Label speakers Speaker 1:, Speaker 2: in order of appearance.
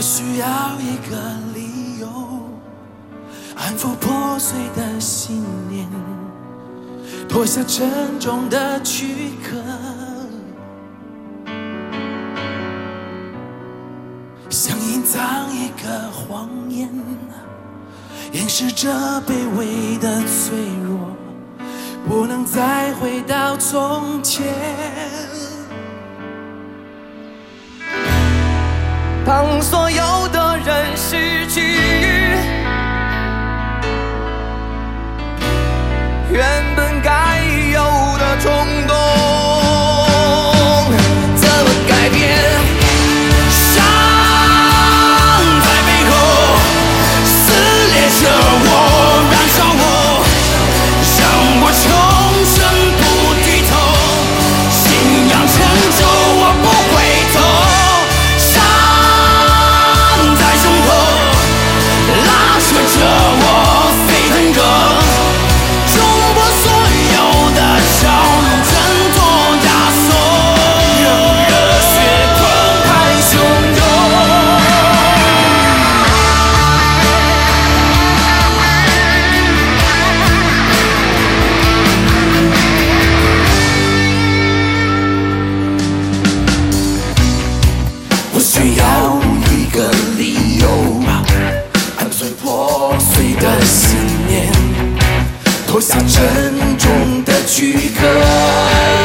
Speaker 1: 需要一个理由，安抚破碎的信念，脱下沉重的躯壳，想隐藏一个谎言，掩饰着卑微的脆弱，不能再回到从前。
Speaker 2: 当所有的人失去原本该有的冲动，怎么改变？伤在背后撕裂着我，燃烧我，让我终身不低头，信仰成就我不回头。拉扯着我沸腾着，冲破所有的笑容，挣脱枷锁，让热血澎湃汹涌。我需要一个理由，破碎的信念，脱下沉重的躯壳。